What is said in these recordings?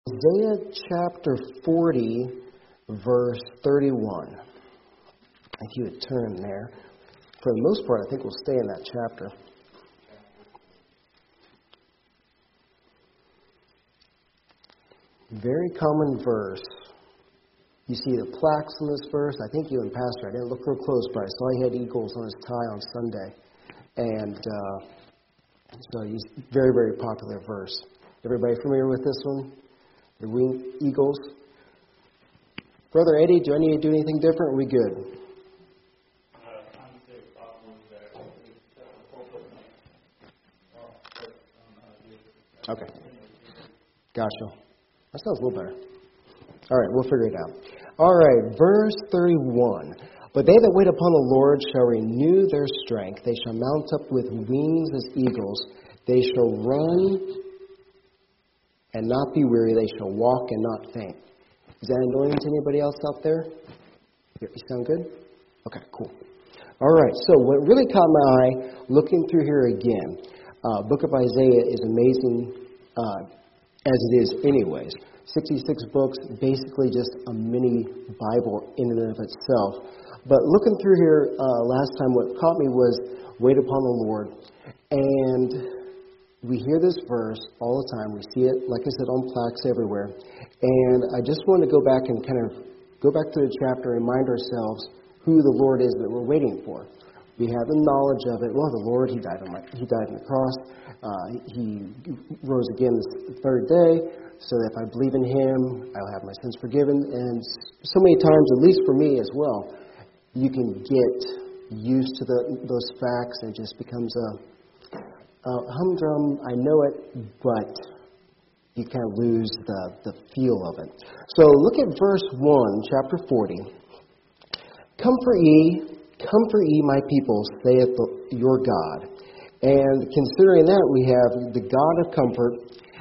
Isaiah chapter 40, verse 31. If you would turn there. For the most part, I think we'll stay in that chapter. Very common verse. You see the plaques in this verse. I think you and Pastor, I didn't look real close, but I saw he had eagles on his tie on Sunday. And so he's very, very popular verse. Everybody familiar with this one? The winged eagles. Brother Eddie, do I need to do anything different? Are we good? Okay. Gotcha. That sounds a little better. All right, we'll figure it out. All right, verse 31. But they that wait upon the Lord shall renew their strength. They shall mount up with wings as eagles. They shall run and not be weary. They shall walk and not faint. Is that annoying to anybody else out there? You sound good? Okay, cool. All right, so what really caught my eye, looking through here again, book of Isaiah is amazing as it is anyways. 66 books, basically just a mini Bible in and of itself. But looking through here last time, what caught me was wait upon the Lord. And we hear this verse all the time. We see it, like I said, on plaques everywhere. And I just want to go back and kind of go back to the chapter and remind ourselves who the Lord is that we're waiting for. We have the knowledge of it. Well, the Lord, He died on the cross. He rose again the third day, so that if I believe in Him, I'll have my sins forgiven. And so many times, at least for me as well, you can get used to those facts, and it just becomes a humdrum. I know it, but you kind of lose the feel of it. So look at verse 1, chapter 40. Comfort ye my people, saith your God. And considering that, we have the God of comfort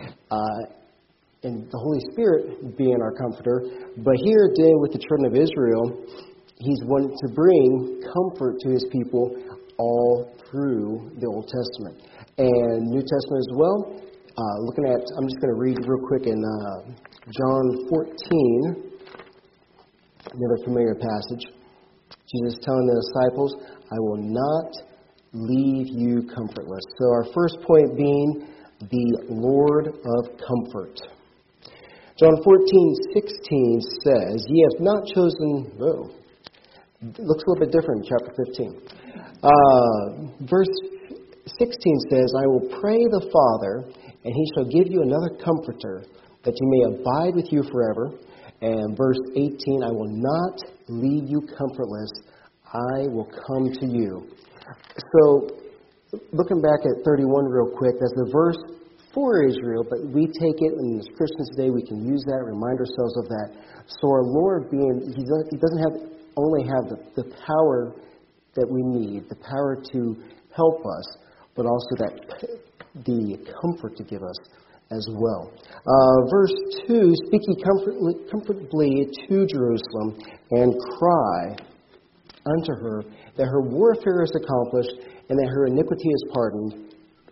and the Holy Spirit being our comforter. But here, dealing with the children of Israel, He's wanted to bring comfort to His people all through the Old Testament. And New Testament as well. Looking at, I'm just going to read real quick in John 14, another familiar passage. Jesus telling the disciples, I will not leave you comfortless. So our first point being the Lord of comfort. John 14:16 says, ye have not chosen, it looks a little bit different in chapter 15. Verse 16 says, I will pray the Father, and He shall give you another comforter, that He may abide with you forever. And verse 18, I will not leave you comfortless. I will come to you. So, looking back at 31 real quick, that's the verse for Israel, but we take it, and as Christians today, we can use that, remind ourselves of that. So our Lord being, He doesn't only have the power that we need, the power to help us, but also the comfort to give us as well. Verse 2, speak ye comfortably to Jerusalem, and cry unto her that her warfare is accomplished, and that her iniquity is pardoned.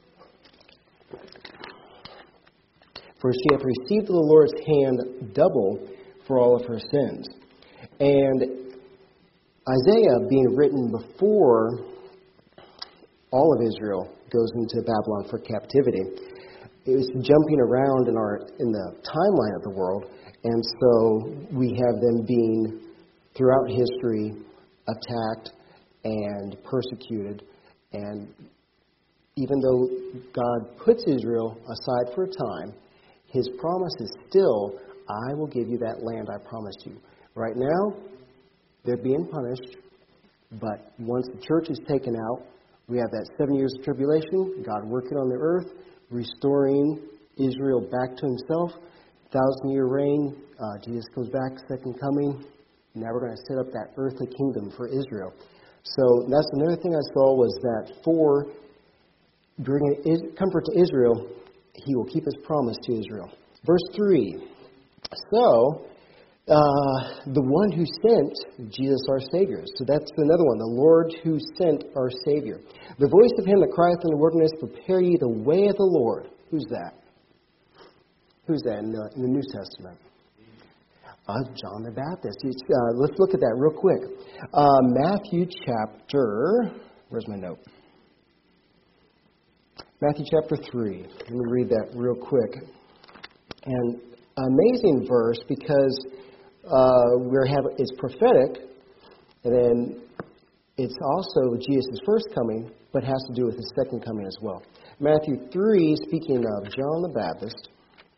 For she hath received of the Lord's hand double for all of her sins. And Isaiah, being written before all of Israel goes into Babylon for captivity, it was jumping around in the timeline of the world, and so we have them being, throughout history, attacked and persecuted. And even though God puts Israel aside for a time, His promise is still, I will give you that land I promised you. Right now, they're being punished, but once the church is taken out, we have that 7 years of tribulation, God working on the earth, restoring Israel back to Himself, 1,000-year reign, Jesus comes back, second coming. Now we're going to set up that earthly kingdom for Israel. So that's another thing I saw, was that for bringing comfort to Israel, He will keep His promise to Israel. Verse 3. So, the one who sent Jesus our Savior. So that's another one, the Lord who sent our Savior. The voice of Him that crieth in the wilderness, prepare ye the way of the Lord. Who's that? Who's that in the New Testament? John the Baptist. Let's look at that real quick. Matthew chapter, where's my note? Matthew chapter 3. Let me read that real quick. And amazing verse because it's prophetic, and then it's also Jesus' first coming, but has to do with his second coming as well. Matthew 3, speaking of John the Baptist.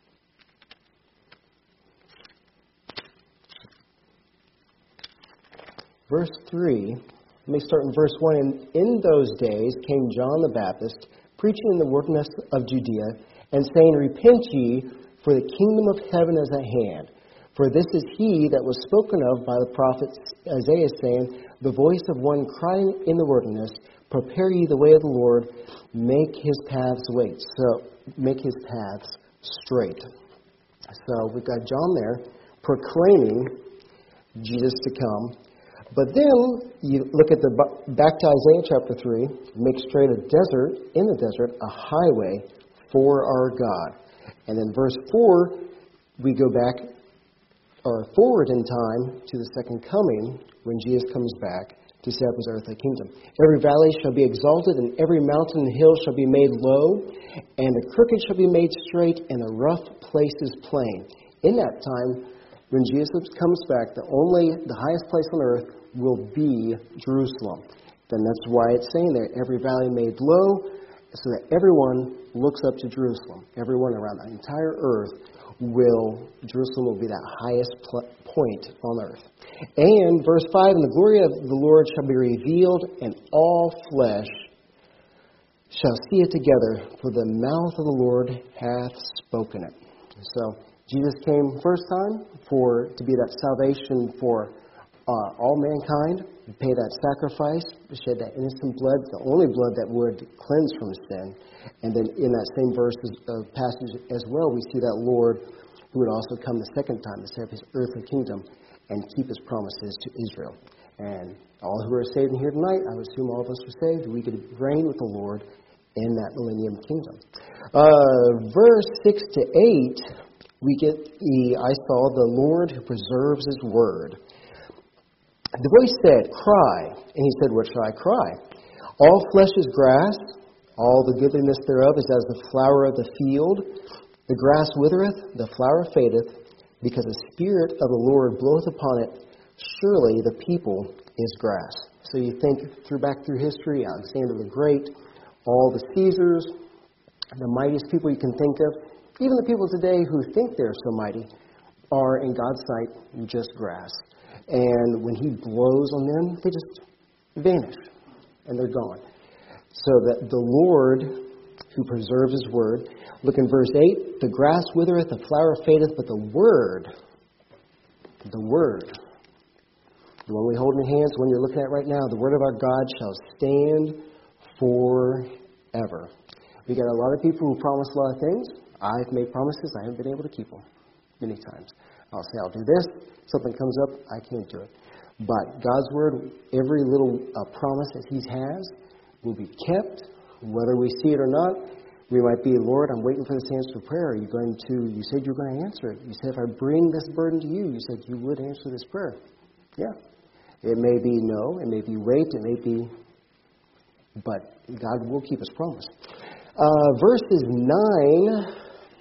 Verse 3, let me start in verse 1. And in those days came John the Baptist, preaching in the wilderness of Judea, and saying, Repent ye, for the kingdom of heaven is at hand. For this is he that was spoken of by the prophet Isaiah, saying, The voice of one crying in the wilderness, Prepare ye the way of the Lord, make his paths straight. So we've got John there proclaiming Jesus to come. But then you look at back to Isaiah chapter 3, make straight in the desert, a highway for our God. And then verse 4, we go back or forward in time to the second coming when Jesus comes back to set up his earthly kingdom. Every valley shall be exalted, and every mountain and hill shall be made low, and the crooked shall be made straight, and the rough places plain. In that time, when Jesus comes back, the highest place on earth will be Jerusalem. Then that's why it's saying there, every valley made low, so that everyone looks up to Jerusalem. Everyone around the entire earth Jerusalem will be that highest point on earth. And verse 5, And the glory of the Lord shall be revealed, and all flesh shall see it together, for the mouth of the Lord hath spoken it. So Jesus came first time to be that salvation for all mankind, to pay that sacrifice, to shed that innocent blood, the only blood that would cleanse from sin. And then in that same passage as well, we see that Lord who would also come the second time to set up his earthly kingdom and keep his promises to Israel. And all who are saved in here tonight, I would assume all of us are saved, we could reign with the Lord in that millennium kingdom. Verse 6 to 8, I saw the Lord who preserves his word. The voice said, Cry. And he said, What shall I cry? All flesh is grass, all the goodliness thereof is as the flower of the field. The grass withereth, the flower fadeth, because the Spirit of the Lord bloweth upon it. Surely the people is grass. So you think back through history, Alexander the Great, all the Caesars, the mightiest people you can think of, even the people today who think they're so mighty, are in God's sight just grass. And when he blows on them, they just vanish, and they're gone. So that the Lord, who preserves his word, look in verse 8, the grass withereth, the flower fadeth, but the word, the one we hold in your hands, the one you're looking at right now, the word of our God shall stand forever. We got a lot of people who promise a lot of things. I've made promises, I haven't been able to keep them many times. I'll say I'll do this, something comes up, I can't do it. But God's word, every little promise that he has will be kept, whether we see it or not. We might be, Lord, I'm waiting for this answer to prayer. You said you were going to answer it. You said if I bring this burden to you, you said you would answer this prayer. Yeah. It may be no, it may be wait, it may be, but God will keep his promise. Verses 9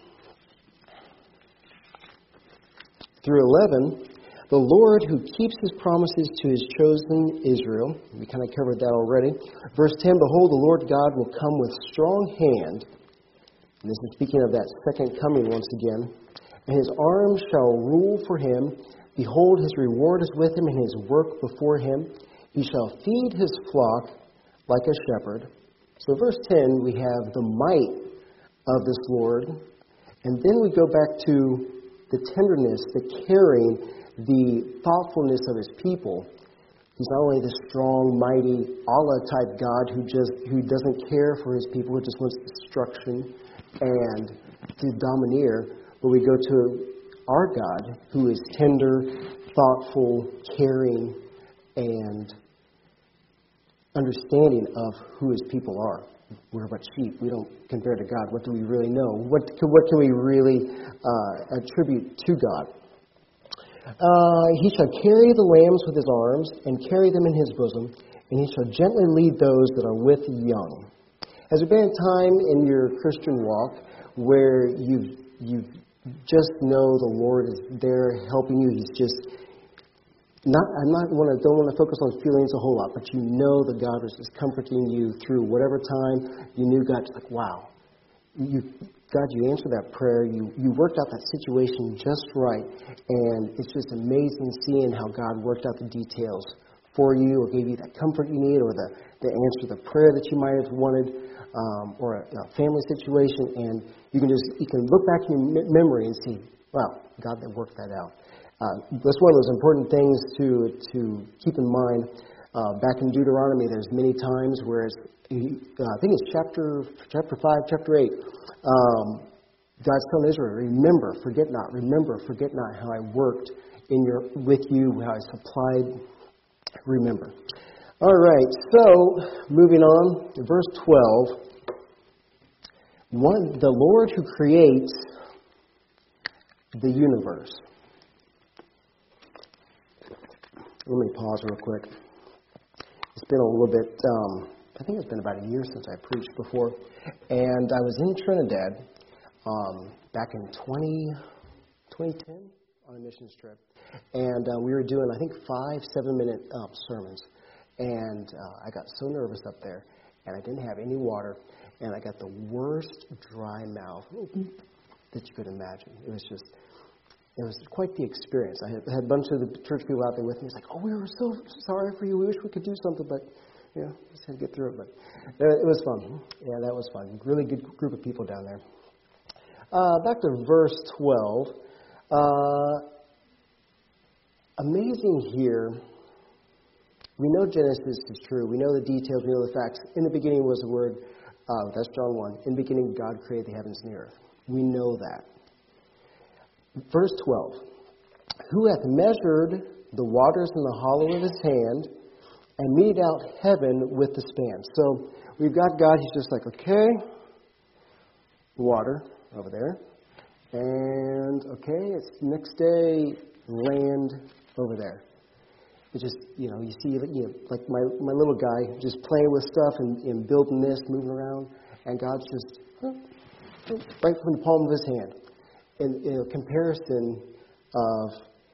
through 11, the Lord who keeps his promises to his chosen Israel. We kind of covered that already. Verse 10, Behold, the Lord God will come with strong hand. And this is speaking of that second coming once again. And his arm shall rule for him. Behold, his reward is with him, and his work before him. He shall feed his flock like a shepherd. So verse 10, we have the might of this Lord. And then we go back to the tenderness, the caring, the thoughtfulness of his people. He's not only the strong, mighty, Allah-type God who doesn't care for his people, who just wants destruction and to domineer, but we go to our God, who is tender, thoughtful, caring, and understanding of who his people are. we're but sheep. We don't compare to God. What do we really know? What can we really attribute to God? He shall carry the lambs with his arms and carry them in his bosom, and he shall gently lead those that are with young. Has there been a time in your Christian walk where you just know the Lord is there helping you? He's just don't want to focus on feelings a whole lot, but you know that God is just comforting you through whatever time you knew God. It's like, wow, God, you answered that prayer. You worked out that situation just right, and it's just amazing seeing how God worked out the details for you, or gave you that comfort you need, or the answer to the prayer that you might have wanted, or a family situation, and you can look back in your memory and see, wow, God that worked that out. That's one of those important things to keep in mind. Back in Deuteronomy, there's many times where I think it's chapter 5, chapter 8. God's telling Israel, remember, forget not how I worked with you, how I supplied. Remember. All right, so moving on, verse 12. The Lord who creates the universe. Let me pause real quick. It's been a little bit, I think it's been about a year since I preached before. And I was in Trinidad back in 2010 on a missions trip. And we were doing, I think, 5 7-minute sermons. And I got so nervous up there. And I didn't have any water. And I got the worst dry mouth that you could imagine. It was quite the experience. I had a bunch of the church people out there with me. It's like, oh, we were so sorry for you. We wish we could do something, but, just had to get through it. But it was fun. Yeah, that was fun. Really good group of people down there. Back to verse 12. Amazing here. We know Genesis is true. We know the details. We know the facts. In the beginning was the Word. That's John 1. In the beginning, God created the heavens and the earth. We know that. Verse 12. Who hath measured the waters in the hollow of his hand, and meted out heaven with the span? So we've got God. He's just like, okay, water over there. And, okay, it's next day, land over there. It just, you see, like my little guy just playing with stuff and building this, moving around, and God's just right from the palm of his hand. In comparison of,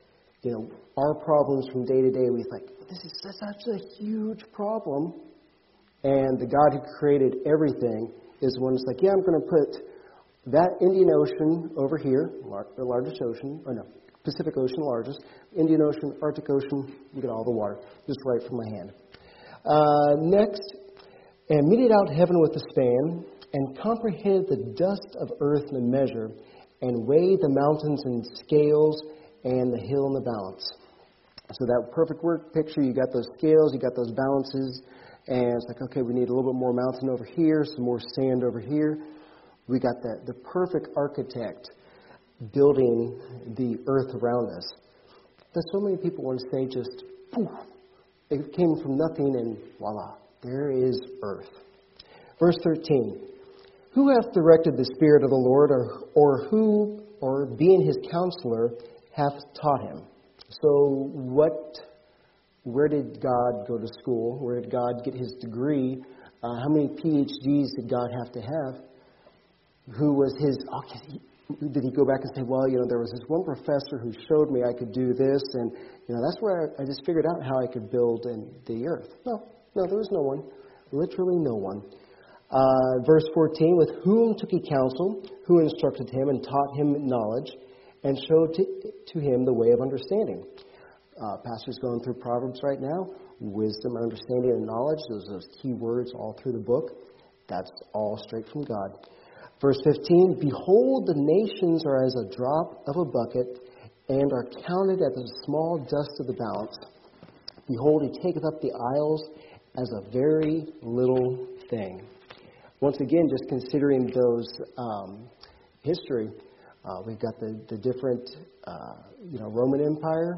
our problems from day to day, we think, that's such a huge problem. And the God who created everything is the one that's like, yeah, I'm going to put that Indian Ocean over here, the largest ocean, or no, Pacific Ocean, largest, Indian Ocean, Arctic Ocean, you get all the water, just right from my hand. Next, and meted out heaven with a span, and comprehended the dust of earth in a measure, and weighed the mountains in scales, and the hill in the balance. So that perfect word picture, you got those scales, you got those balances, and it's like, okay, we need a little bit more mountain over here, some more sand over here. We got the perfect architect building the earth around us. But so many people want to say just, poof, it came from nothing and voila, there is earth. Verse 13, who hath directed the Spirit of the Lord, or being his counselor, hath taught him? So where did God go to school? Where did God get his degree? How many PhDs did God have to have? Who was his... Did he go back and say, well, there was this one professor who showed me I could do this, and, that's where I just figured out how I could build the earth. No, there was no one. Literally no one. Verse 14, with whom took he counsel, who instructed him and taught him knowledge, and showed to him the way of understanding. Pastor's going through Proverbs right now. Wisdom, understanding, and knowledge. Those key words all through the book. That's all straight from God. Verse 15, behold, the nations are as a drop of a bucket, and are counted as the small dust of the balance. Behold, he taketh up the isles as a very little thing. Once again, just considering those history, we've got the different, Roman Empire,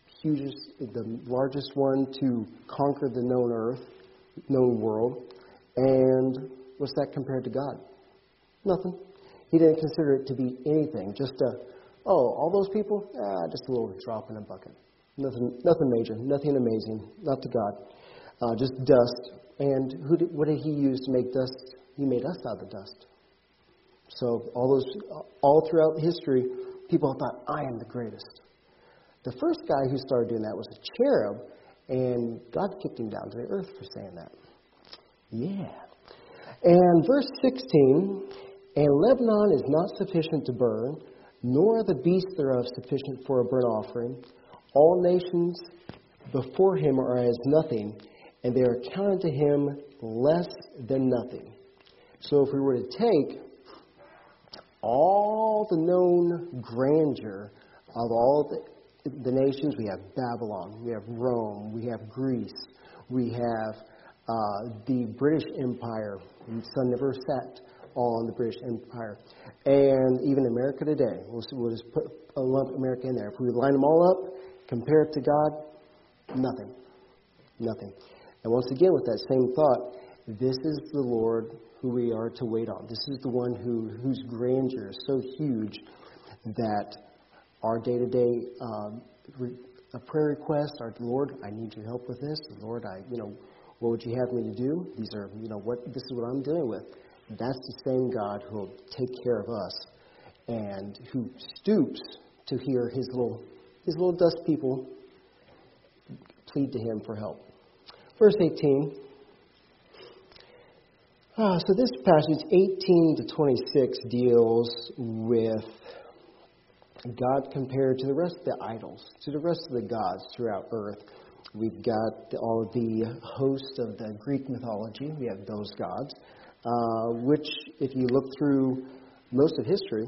hugest, the largest one to conquer the known world. And what's that compared to God? Nothing. He didn't consider it to be anything. Just all those people? Just a little drop in a bucket. Nothing major, nothing amazing, not to God. Just dust. And what did He use to make dust? He made us out of dust. So all throughout history, people thought, I am the greatest. The first guy who started doing that was a cherub, and God kicked him down to the earth for saying that. Yeah. And verse 16, and Lebanon is not sufficient to burn, nor are the beasts thereof sufficient for a burnt offering. All nations before Him are as nothing, and they are counted to Him less than nothing. So if we were to take all the known grandeur of all the nations, we have Babylon, we have Rome, we have Greece, we have the British Empire. The sun never set on the British Empire. And even America today. We'll just lump America in there. If we line them all up, compare it to God, nothing. Nothing. And once again, with that same thought, this is the Lord who we are to wait on. This is the one whose grandeur is so huge that our day-to-day prayer requests are, Lord, I need your help with this. Lord, what would you have me to do? These are, this is what I'm dealing with. That's the same God who will take care of us and who stoops to hear his little dust people plead to Him for help. Verse 18. So this passage, 18 to 26, deals with God compared to the rest of the idols, to the rest of the gods throughout earth. We've got all of the hosts of the Greek mythology. We have those gods, which, if you look through most of history,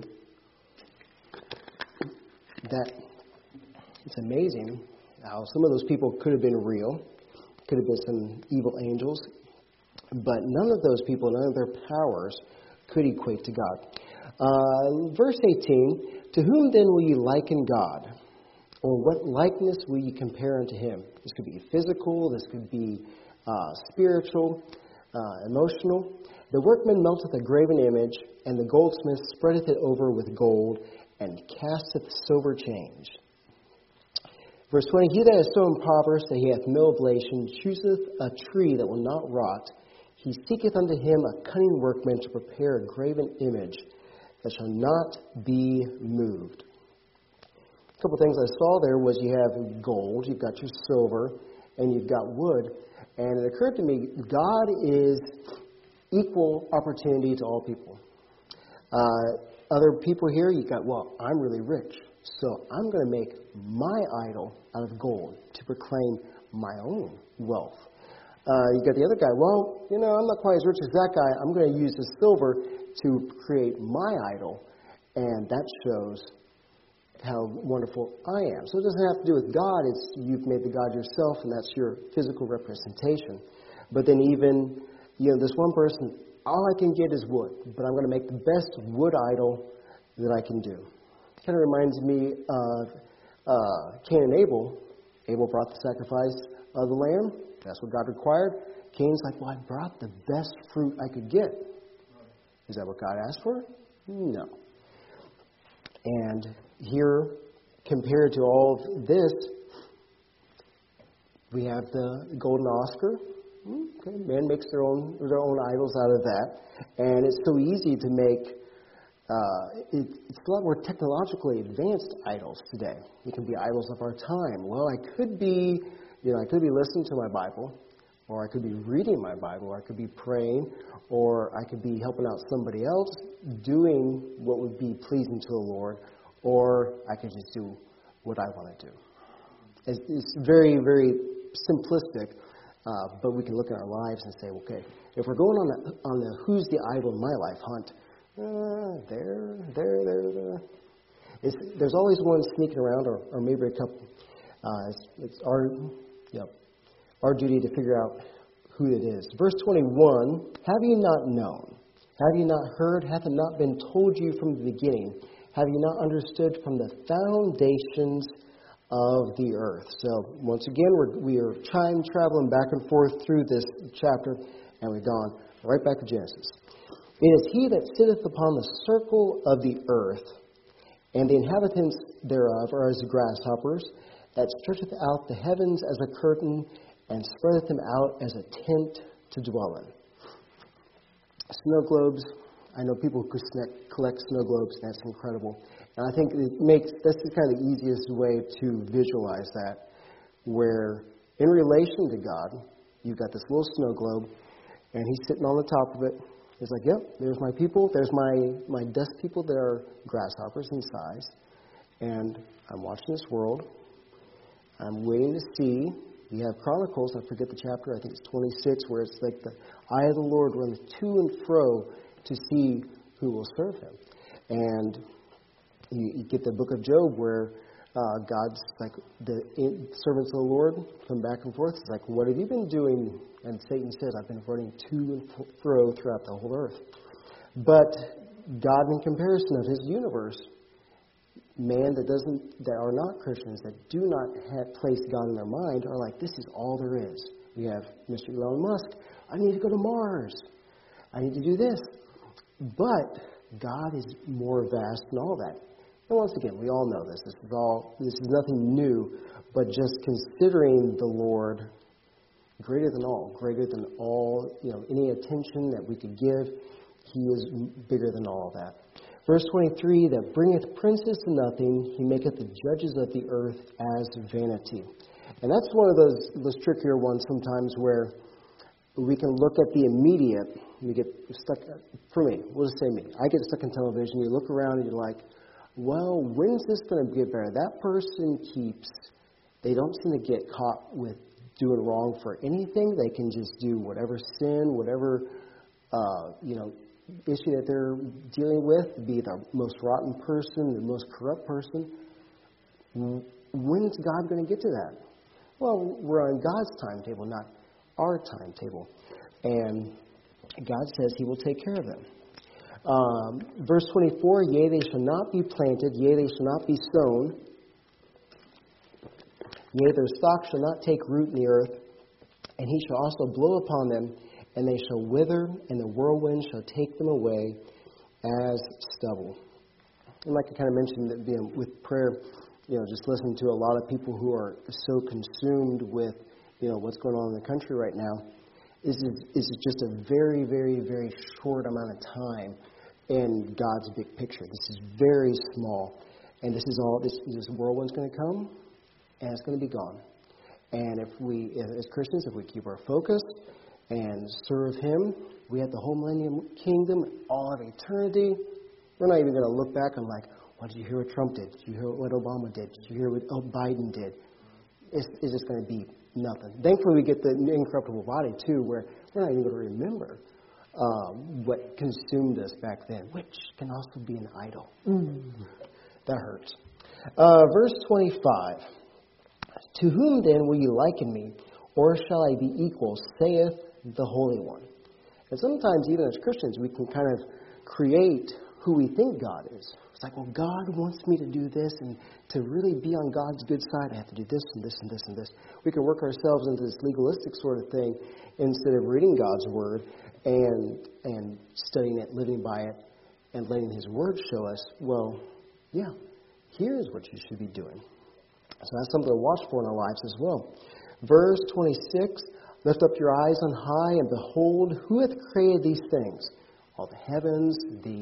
that it's amazing how some of those people could have been real, could have been some evil angels, but none of those people, none of their powers could equate to God. Verse 18, to whom then will you liken God? Or what likeness will you compare unto Him? This could be physical, this could be spiritual, emotional. The workman melteth a graven image, and the goldsmith spreadeth it over with gold, and casteth silver change. Verse 20, he that is so impoverished that he hath no oblation, chooseth a tree that will not rot. He seeketh unto him a cunning workman to prepare a graven image that shall not be moved. A couple things I saw there was you have gold, you've got your silver, and you've got wood. And it occurred to me, God is equal opportunity to all people. Other people here, you've got, well, I'm really rich, so I'm going to make my idol out of gold to proclaim my own wealth. You got the other guy, well, I'm not quite as rich as that guy. I'm going to use the silver to create my idol, and that shows how wonderful I am. So it doesn't have to do with God. It's you've made the God yourself, and that's your physical representation. But then even, this one person, all I can get is wood, but I'm going to make the best wood idol that I can do. Kind of reminds me of Cain and Abel. Abel brought the sacrifice of the lamb. That's what God required. Cain's like, well, I brought the best fruit I could get. Is that what God asked for? No. And here, compared to all of this, we have the golden Oscar. Okay, man makes their own idols out of that. And it's so easy to make, it's a lot more technologically advanced idols today. It can be idols of our time. Well, I could be listening to my Bible, or I could be reading my Bible, or I could be praying, or I could be helping out somebody else doing what would be pleasing to the Lord, or I could just do what I want to do. It's very, very simplistic, but we can look at our lives and say, okay, if we're going on the who's the idol in my life hunt, there. There's always one sneaking around, or maybe a couple. It's our duty to figure out who it is. Verse 21, have you not known? Have you not heard? Hath it not been told you from the beginning? Have you not understood from the foundations of the earth? So once again, we are time traveling back and forth through this chapter, and we've gone Right back to Genesis. It is he that sitteth upon the circle of the earth, and the inhabitants thereof are as grasshoppers, that stretcheth out the heavens as a curtain, and spreadeth them out as a tent to dwell in. Snow globes. I know people who collect snow globes, and that's incredible. And I think that's kind of the easiest way to visualize that, where in relation to God, you've got this little snow globe, and he's sitting on the top of it. He's like, yep, there's my people. There's my dust people that are grasshoppers in size. And I'm watching this world. I'm waiting to see. We have Chronicles, I forget the chapter, I think it's 26, where it's like the eye of the Lord runs to and fro to see who will serve him. And you get the book of Job where God's like, the servants of the Lord come back and forth. It's like, what have you been doing? And Satan says, I've been running to and fro throughout the whole earth. But God, in comparison of his universe, man that are not Christians, that do not have placed God in their mind, are like, this is all there is. We have Mr. Elon Musk. I need to go to Mars. I need to do this. But God is more vast than all that. And once again, we all know this. This is nothing new, but just considering the Lord greater than all, any attention that we could give, he is bigger than all that. Verse 23, that bringeth princes to nothing, he maketh the judges of the earth as vanity. And that's one of those trickier ones sometimes where we can look at the immediate, we get stuck, for me, we'll just say me. I get stuck in television, you look around and you're like, well, when's this going to get better? That person they don't seem to get caught with doing wrong for anything. They can just do whatever sin, whatever, issue that they're dealing with, be the most rotten person, the most corrupt person. When's God going to get to that? Well, we're on God's timetable, not our timetable. And God says he will take care of them. Verse 24, yea, they shall not be planted, yea, they shall not be sown, yea, their stock shall not take root in the earth, and he shall also blow upon them, and they shall wither, and the whirlwind shall take them away as stubble. And like I kind of mentioned, that with prayer, just listening to a lot of people who are so consumed with, what's going on in the country right now, is just a very, very, very short amount of time in God's big picture. This is very small, and this whirlwind's going to come, and it's going to be gone. And as Christians, if we keep our focus and serve him, we have the whole millennium kingdom, all of eternity. We're not even going to look back and like, what did you hear what Trump did? Did you hear what Obama did? Did you hear what Biden did? It's just going to be nothing. Thankfully, we get the incorruptible body, too, where we're not even going to remember what consumed us back then, which can also be an idol. That hurts. Verse 25. To whom then will you liken me, or shall I be equal, saith the Holy One? And sometimes, even as Christians, we can kind of create who we think God is. It's like, well, God wants me to do this, and to really be on God's good side, I have to do this and this and this and this. We can work ourselves into this legalistic sort of thing instead of reading God's Word and studying it, living by it, and letting His Word show us, well, yeah, here's what you should be doing. So that's something to watch for in our lives as well. Verse 26, lift up your eyes on high and behold, who hath created these things? All the heavens,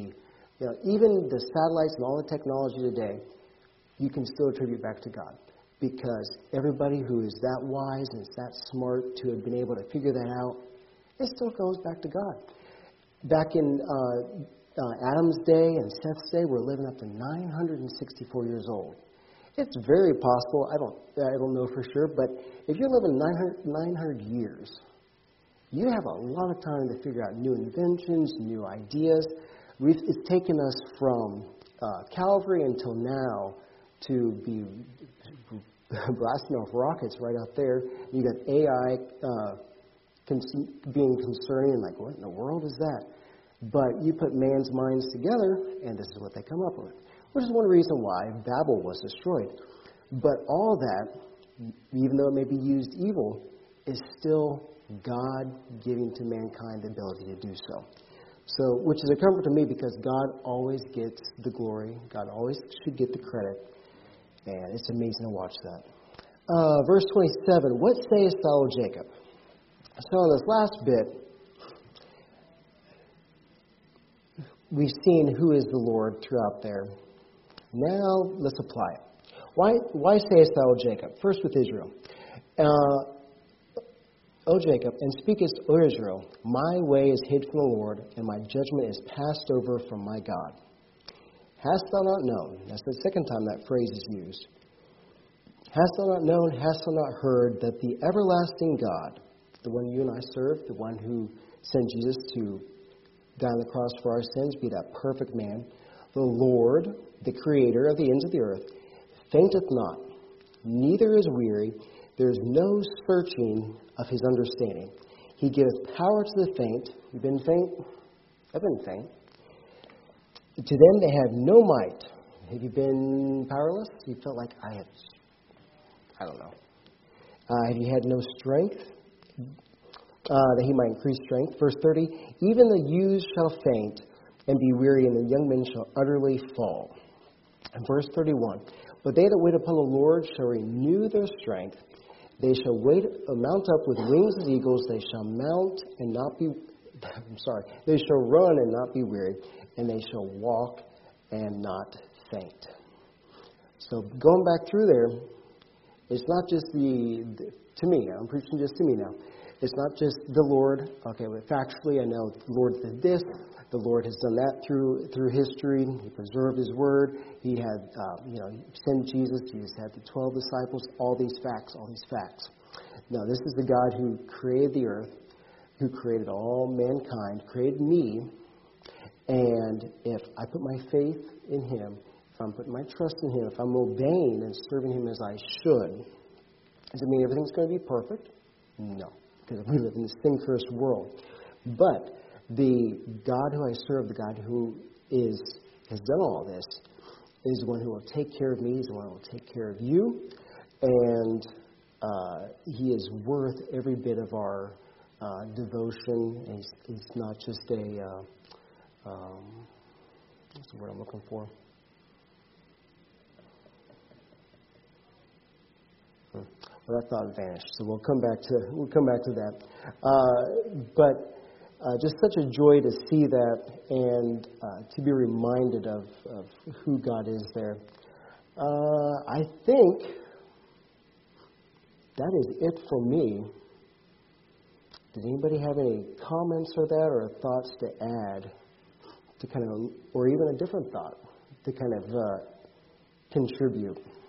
even the satellites and all the technology today, you can still attribute back to God. Because everybody who is that wise and is that smart to have been able to figure that out, it still goes back to God. Back in Adam's day and Seth's day, we're living up to 964 years old. It's very possible, I don't know for sure, but if you're living 900 years, you have a lot of time to figure out new inventions, new ideas. It's taken us from Calvary until now to be blasting off rockets right out there. You got AI being concerning, like, what in the world is that? But you put man's minds together, and this is what they come up with. Which is one reason why Babel was destroyed. But all that, even though it may be used evil, is still God giving to mankind the ability to do so. So, which is a comfort to me because God always gets the glory. God always should get the credit. And it's amazing to watch that. Verse 27, what sayest thou, O Jacob? So in this last bit, we've seen who is the Lord throughout there. Now, let's apply it. Why sayest thou, O Jacob? First with Israel. O Jacob, and speakest, O Israel, my way is hid from the Lord, and my judgment is passed over from my God. Hast thou not known? That's the second time that phrase is used. Hast thou not known, hast thou not heard, that the everlasting God, the one you and I serve, the one who sent Jesus to die on the cross for our sins, be that perfect man, the Lord, the Creator of the ends of the earth, fainteth not, neither is weary. There is no searching of his understanding. He giveth power to the faint. You've been faint? I've been faint. To them that have no might. Have you been powerless? You felt like I don't know. Have you had no strength? That he might increase strength. Verse 30, even the youths shall faint and be weary, and the young men shall utterly fall. And verse 31, but they that wait upon the Lord shall renew their strength. They shall mount up with wings as eagles. They shall mount and not be, they shall run and not be weary, and they shall walk and not faint. So going back through there, it's not just to me, I'm preaching just to me now. It's not just the Lord. Okay, but factually, I know the Lord did this. The Lord has done that through history. He preserved His Word. He had, He sent Jesus. Jesus had the 12 disciples. All these facts. No, this is the God who created the earth, who created all mankind, created me. And if I put my faith in Him, if I'm putting my trust in Him, if I'm obeying and serving Him as I should, does it mean everything's going to be perfect? No, because we live in this sin-cursed world. But the God who I serve, the God who has done all this, is the one who will take care of me. He's the one who will take care of you. And He is worth every bit of our devotion. And he's not just what's the word I'm looking for? Well, that thought vanished. So we'll come back to that. But just such a joy to see that and to be reminded of who God is there. I think that is it for me. Did anybody have any comments or that, or thoughts to add to kind of, or even a different thought to kind of contribute?